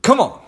Come on.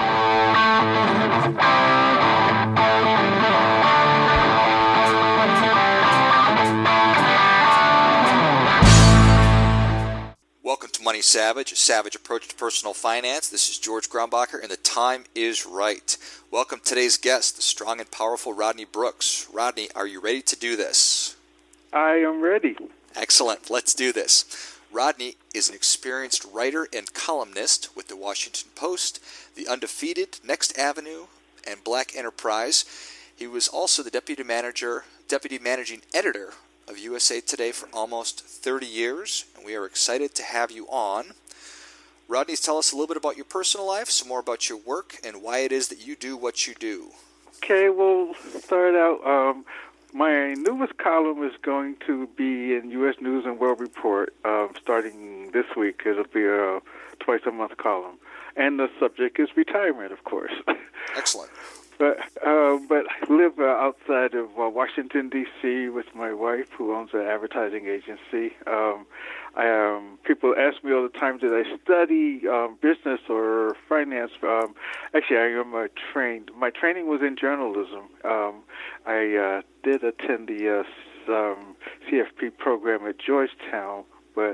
Welcome to Money Savage, a savage approach to personal finance. This is George Grumbacher, and the time is right. Welcome today's guest, the strong and powerful Rodney Brooks. Rodney, are you ready to do this? I am ready. Excellent. Let's do this. Rodney is an experienced writer and columnist with the Washington Post, The Undefeated, Next Avenue, and Black Enterprise. He was also the deputy managing editor of USA Today for almost 30 years, and we are excited to have you on. Rodney, tell us a little bit about your personal life, some more about your work, and why it is that you do what you do. Okay, we'll start out. My newest column is going to be in U.S. News and World Report starting this week. It'll be a twice-a-month column. And the subject is retirement, of course. Excellent. But I live outside of Washington, D.C. with my wife, who owns an advertising agency. People ask me all the time, did I study business or finance? Actually, I am trained. My training was in journalism. I did attend the CFP program at Georgetown, but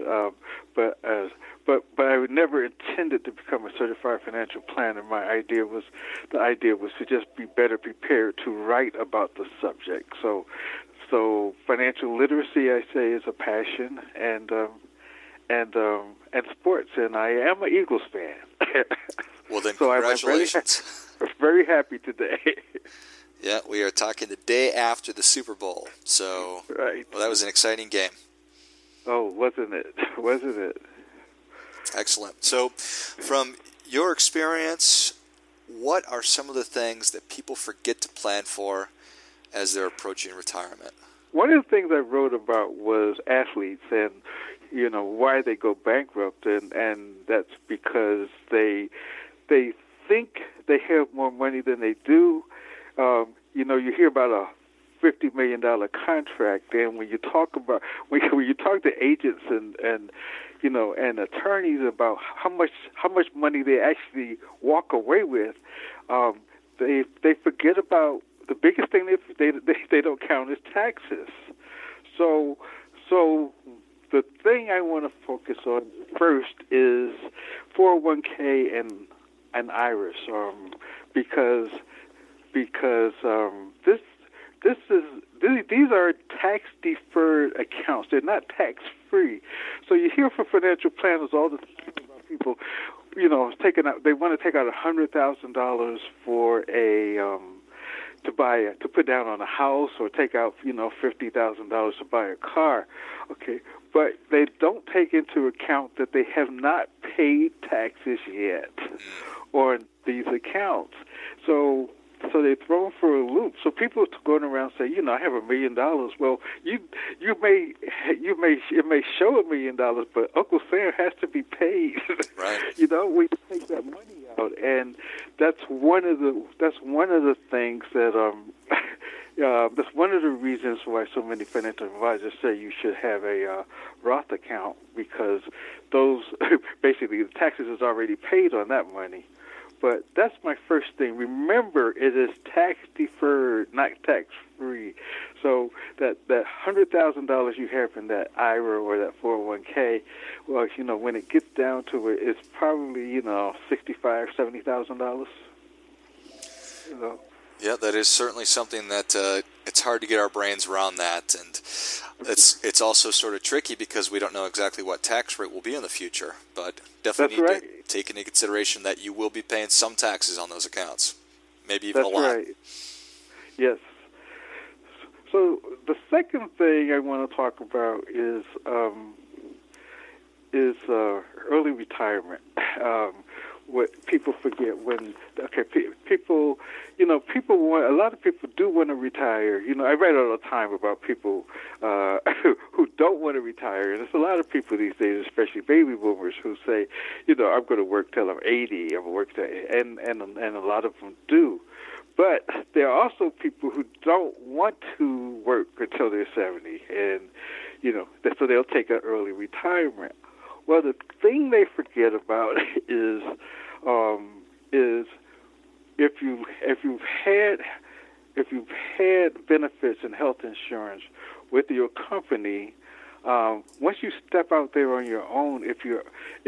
I never intended to become a certified financial planner. The idea was to just be better prepared to write about the subject. So financial literacy, I say, is a passion, and sports, and I am an Eagles fan. Well, then, so congratulations. I'm very happy today. Yeah, we are talking the day after the Super Bowl. So, right. Well, that was an exciting game. Oh, wasn't it? Wasn't it? Excellent. So, from your experience, what are some of the things that people forget to plan for as they're approaching retirement? One of the things I wrote about was athletes and, why they go bankrupt, and that's because they think they have more money than they do. You hear about a $50 million contract, and when you talk to agents and attorneys about how much money they actually walk away with, they forget about the biggest thing they don't count is taxes. So the thing I want to focus on first is 401k and IRAs, because these are tax-deferred accounts. They're not tax-free. So you hear from financial planners all the time about people, they want to take out $100,000 for to put down on a house, or take out, $50,000 to buy a car. Okay, but they don't take into account that they have not paid taxes yet on these accounts. So they're thrown for a loop. So people are going around saying, I have $1 million. Well, it may show $1 million, but Uncle Sam has to be paid. Right. When you take that money out, and that's one of the things that that's one of the reasons why so many financial advisors say you should have a Roth account, because those basically the taxes is already paid on that money. But that's my first thing. Remember, it is tax-deferred, not tax-free. So that $100,000 you have in that IRA or that 401k, well, when it gets down to it, it's probably, $65,000, $70,000. Yeah, that is certainly something that it's hard to get our brains around that, and it's also sort of tricky because we don't know exactly what tax rate will be in the future, but definitely need to take into consideration that you will be paying some taxes on those accounts, maybe even a lot. That's right. Yes. So the second thing I want to talk about is early retirement. What people forget people want, a lot of people do want to retire. I read all the time about people who don't want to retire, and there's a lot of people these days, especially baby boomers, who say, I'm going to work till I'm 80. I'm going to work till, and a lot of them do. But there are also people who don't want to work until they're 70, and so they'll take an early retirement. Well, the thing they forget about is if you've had benefits and health insurance with your company, once you step out there on your own, if you're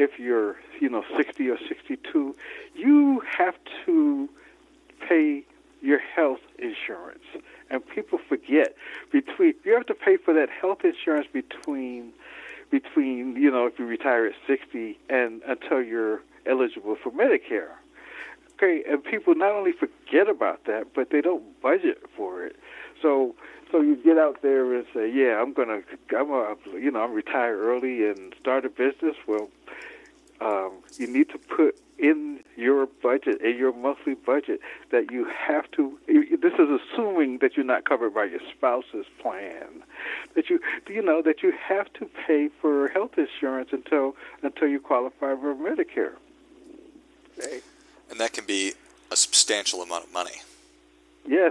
60 or 62, you have to pay your health insurance. And people forget you have to pay for that health insurance between if you retire at 60 and until you're eligible for Medicare. Okay, and people not only forget about that, but they don't budget for it. So you get out there and say, yeah, I'm retire early and start a business. Well, you need to put in your budget, in your monthly budget, that you have to. This is assuming that you're not covered by your spouse's plan. That you have to pay for health insurance until you qualify for Medicare. Okay. And that can be a substantial amount of money. Yes.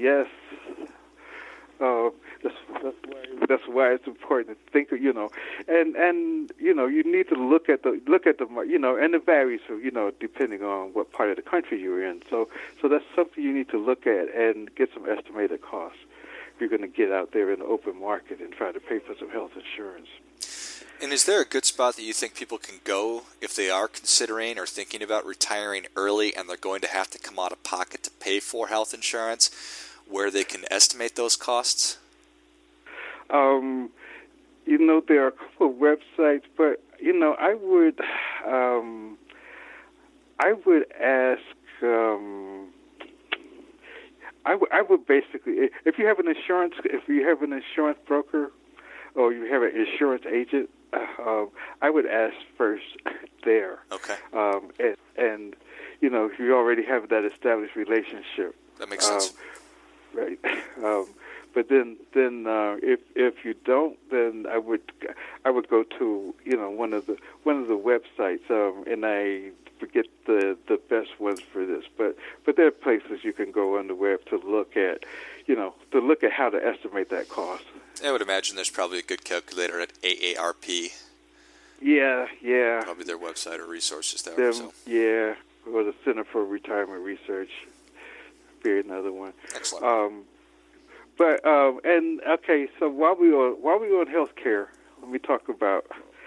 That's why it's important to think of, and you need to look at the and it varies, depending on what part of the country you're in. So that's something you need to look at and get some estimated costs if you're going to get out there in the open market and try to pay for some health insurance. And is there a good spot that you think people can go if they are considering or thinking about retiring early and they're going to have to come out of pocket to pay for health insurance, where they can estimate those costs? There are a couple of websites, but I would ask. I would basically, if you have an insurance broker or you have an insurance agent, I would ask first there. Okay. And if you already have that established relationship, that makes sense. Right. But then if you don't, then I would go to one of the websites, and I forget the best ones for this, but there are places you can go on the web to look at how to estimate that cost. I would imagine there's probably a good calculator at AARP. Yeah. Probably their website or resources there. Yeah, or the Center for Retirement Research. Be another one. Excellent. So while we on healthcare, let me talk about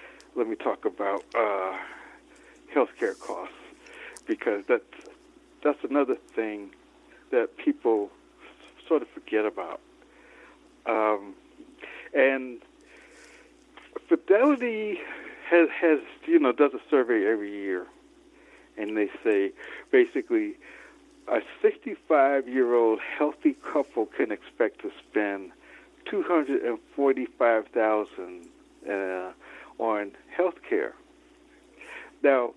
healthcare costs, because that's another thing that people sort of forget about. And Fidelity has does a survey every year, and they say basically a 65-year-old healthy couple can expect to spend $245,000 on health care. Now,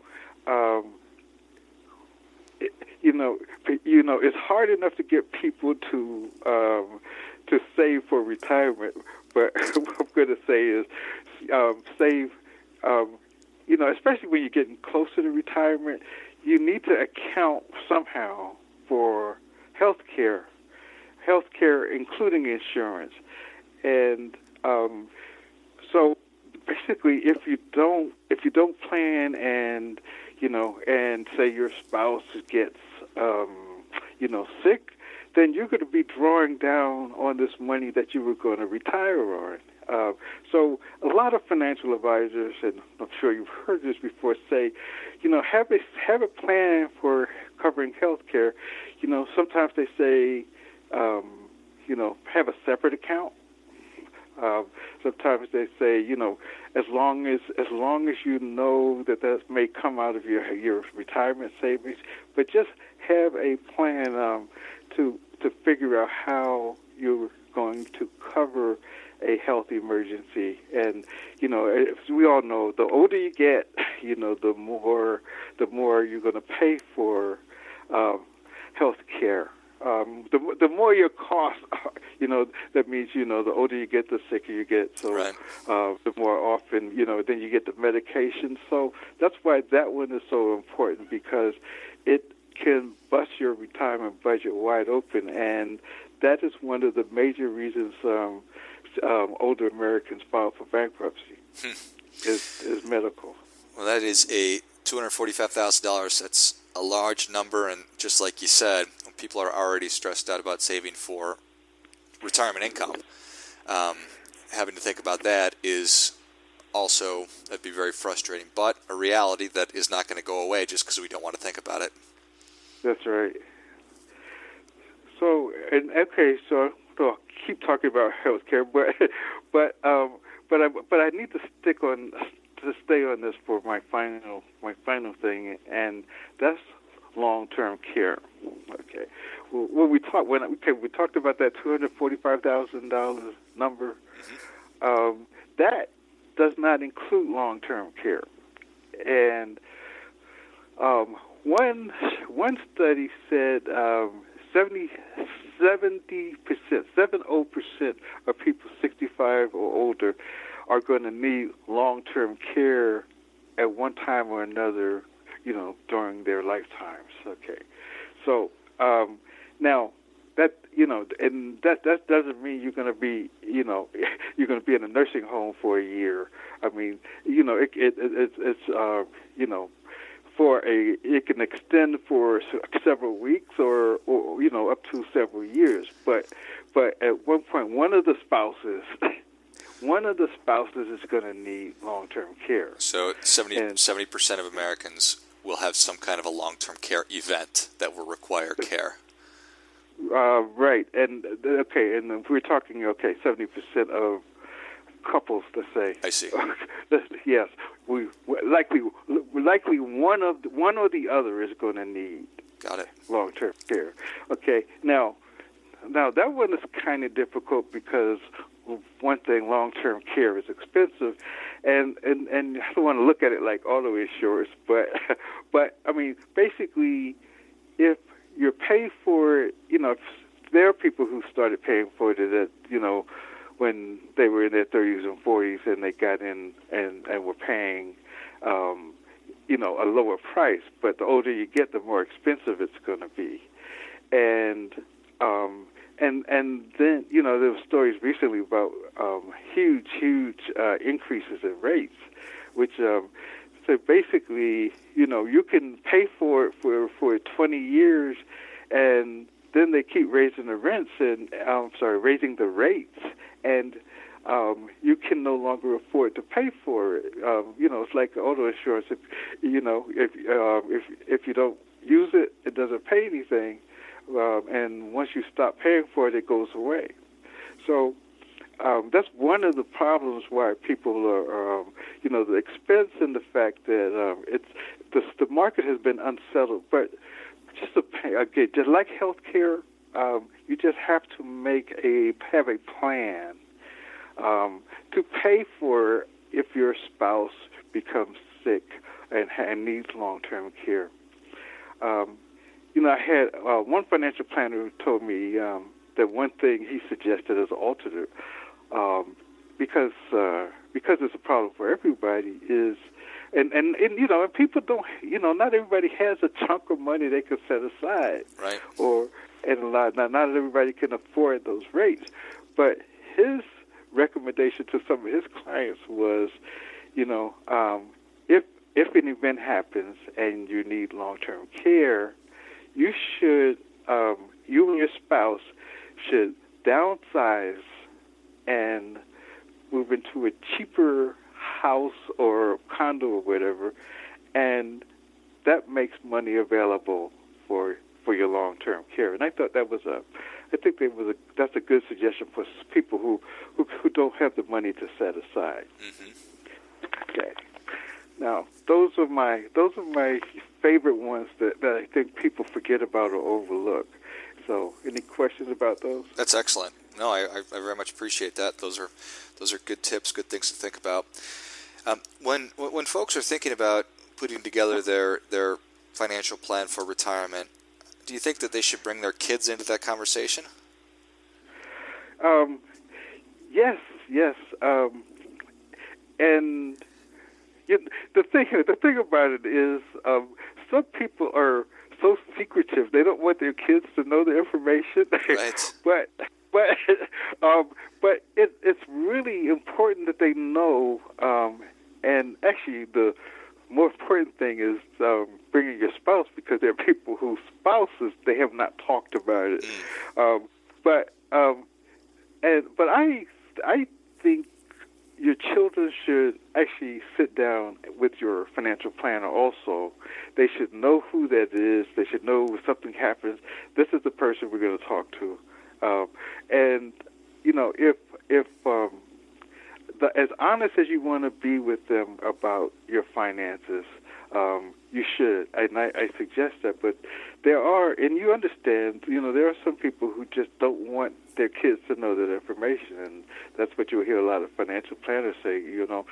it's hard enough to get people to save for retirement, but what I'm going to say is save. Especially when you're getting closer to retirement, you need to account somehow for health care, including insurance. And so basically, if you don't plan and say your spouse gets sick, then you're going to be drawing down on this money that you were going to retire on. So a lot of financial advisors, and I'm sure you've heard this before, say, have a plan for covering health care. Sometimes they say, have a separate account. Sometimes they say, as long as you know that may come out of your retirement savings, but just have a plan to figure out how you're going to cover a health emergency. And as we all know, the older you get, the more you're going to pay for health care. The more your costs are, that means, the older you get, the sicker you get. So right. The more often, then you get the medication. So that's why that one is so important, because it can bust your retirement budget wide open. And that is one of the major reasons older Americans file for bankruptcy is medical. Well, that is a $245,000. That's a large number, and just like you said, people are already stressed out about saving for retirement income. Having to think about that is also, that'd be very frustrating, but a reality that is not going to go away just because we don't want to think about it. That's right. So, so I'll keep talking about healthcare, but I need to stay on this for my final thing, and that's long-term care. Okay. Well, we talked about that $245,000 number. Mm-hmm. That does not include long-term care, and one study said 70% of people 65 or older are going to need long-term care at one time or another, during their lifetimes. Okay, so now that and that doesn't mean you're going to be you're going to be in a nursing home for a year. I mean, it's it can extend for several weeks or up to several years. But at one point, one of the spouses is going to need long-term care. So 70% of Americans will have some kind of a long-term care event that will require care. Right, and and we're talking 70% of couples, let's say. I see. Yes, we likely one or the other is going to need. Got it. Long-term care. Okay, now that one is kind of difficult because one thing, long-term care is expensive, and I don't want to look at it like auto insurance, but I mean basically, if you're paying for it, there are people who started paying for it when they were in their 30s and 40s and they got in and were paying, a lower price. But the older you get, the more expensive it's going to be. And then, there were stories recently about huge increases in rates, which, so basically, you can pay for it for 20 years, and then they keep raising the rents and raising the rates, and you can no longer afford to pay for it. It's like auto insurance. If you don't use it, it doesn't pay anything, and once you stop paying for it, it goes away. So that's one of the problems why people are, the expense and the fact that the market has been unsettled, but. Just like healthcare, you just have to have a plan to pay for if your spouse becomes sick and needs long-term care. I had one financial planner who told me that one thing he suggested as an alternate, because it's a problem for everybody, is. And people don't, not everybody has a chunk of money they can set aside. Right. Not everybody can afford those rates. But his recommendation to some of his clients was, if an event happens and you need long-term care, you should, you and your spouse should downsize and move into a cheaper house or condo or whatever, and that makes money available for your long-term care. And I thought that's a good suggestion for people who don't have the money to set aside. Mm-hmm. Okay. Now, those are my favorite ones that I think people forget about or overlook. So, any questions about those? That's excellent. No, I very much appreciate that. Those are good tips, good things to think about. When folks are thinking about putting together their financial plan for retirement, do you think that they should bring their kids into that conversation? Yes. And the thing about it is, some people are so secretive; they don't want their kids to know the information. Right. but it's really important that they know. And actually, the more important thing is bringing your spouse, because there are people whose spouses, they have not talked about it. But I think your children should actually sit down with your financial planner also. They should know who that is. They should know if something happens, this is the person we're going to talk to. And, you know, if as honest as you want to be with them about your finances, you should, and I suggest that. But there are, and you understand, you know, there are some people who just don't want their kids to know that information, and that's what you'll hear a lot of financial planners say. You know,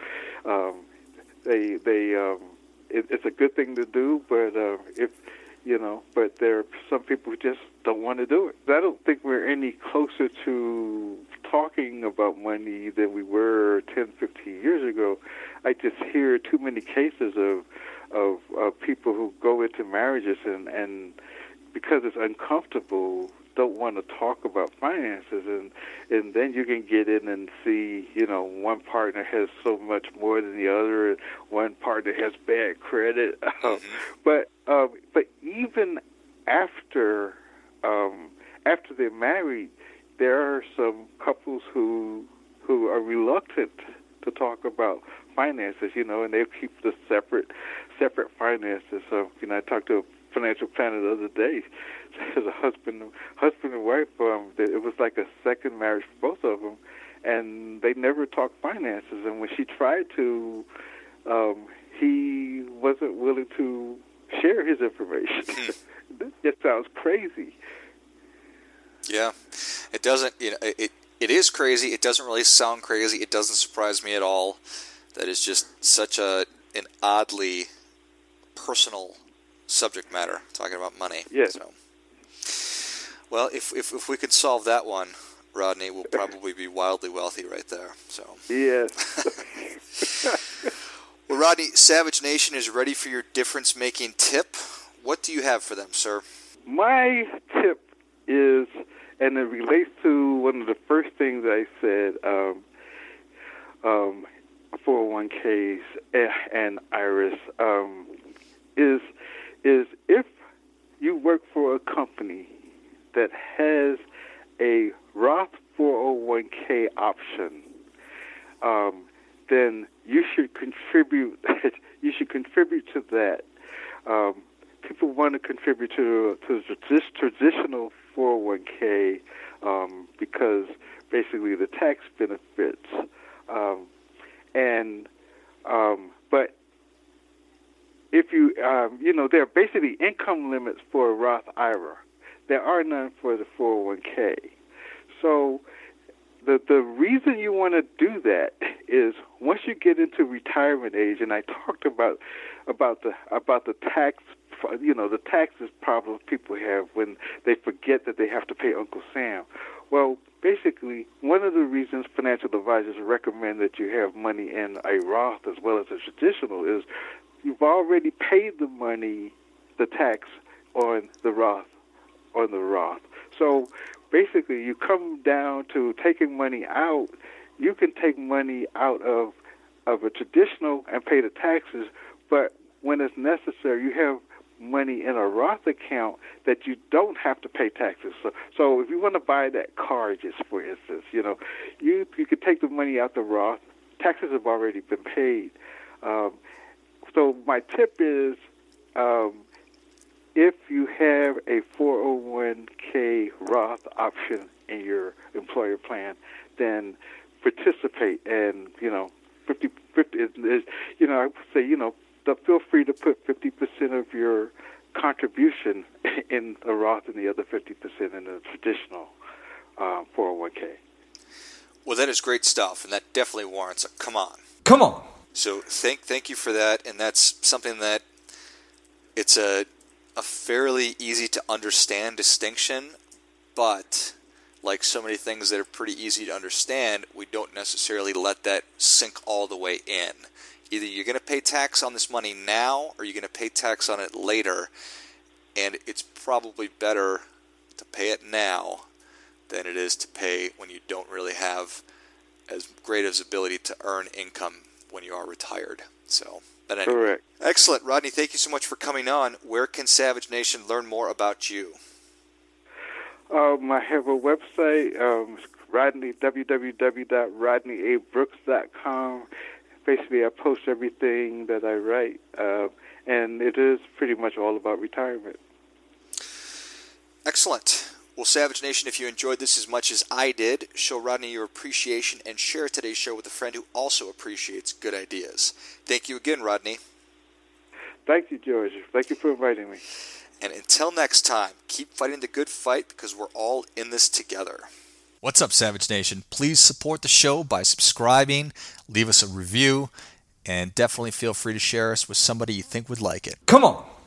it's a good thing to do, but but there are some people who just don't want to do it. I don't think we're any closer to talking about money than we were 10, 15 years ago. I just hear too many cases of people who go into marriages and because it's uncomfortable, don't want to talk about finances, and then you can get in and see, you know, one partner has so much more than the other, and one partner has bad credit. But even after they're married, there are some couples who are reluctant to talk about finances, you know, and they'll keep the separate finances. So, you know, I talked to a financial planner the other day. As a husband and wife, it was like a second marriage for both of them, and they never talked finances. And when she tried to, he wasn't willing to share his information. This just sounds crazy. Yeah, it doesn't. You know, it is crazy. It doesn't really sound crazy. It doesn't surprise me at all. That is just such an oddly personal subject matter, talking about money. Yes. So, well, if we could solve that one, Rodney, we'll probably be wildly wealthy right there. So. Yes. Well, Rodney, Savage Nation is ready for your difference-making tip. What do you have for them, sir? My tip is, and it relates to one of the first things I said, 401ks and IRAs, is if you work for a company that has a Roth 401k option, then you should contribute. You should contribute to that. People want to contribute to this traditional 401k because basically the tax benefits, but if you there are basically income limits for a Roth IRA. There are none for the 401k. So the reason you want to do that is once you get into retirement age, and I talked about the tax, the taxes problems people have when they forget that they have to pay Uncle Sam. Well, basically, one of the reasons financial advisors recommend that you have money in a Roth as well as a traditional is you've already paid the money, the tax on the Roth. So basically, you come down to taking money out. You can take money out of a traditional and pay the taxes, but when it's necessary, you have money in a Roth account that you don't have to pay taxes. So if you want to buy that car, just for instance, you could take the money out the Roth. Taxes have already been paid. So my tip is, if you have a 401k Roth option in your employer plan, then participate. And 50 is, I would say, feel free to put 50% of your contribution in a Roth and the other 50% in a traditional 401k. Well, that is great stuff, and that definitely warrants a come on. Come on. So thank you for that, and that's something that it's a fairly easy to understand distinction, but like so many things that are pretty easy to understand, we don't necessarily let that sink all the way in. Either you're going to pay tax on this money now, or you're going to pay tax on it later, and it's probably better to pay it now than it is to pay when you don't really have as great as ability to earn income when you are retired. So But anyway. Correct. Excellent. Rodney, thank you so much for coming on. Where can Savage Nation learn more about you? I have a website, www.rodneyabrooks.com. Basically, I post everything that I write, and it is pretty much all about retirement. Excellent. Well, Savage Nation, if you enjoyed this as much as I did, show Rodney your appreciation and share today's show with a friend who also appreciates good ideas. Thank you again, Rodney. Thank you, George. Thank you for inviting me. And until next time, keep fighting the good fight because we're all in this together. What's up, Savage Nation? Please support the show by subscribing, leave us a review, and definitely feel free to share us with somebody you think would like it. Come on.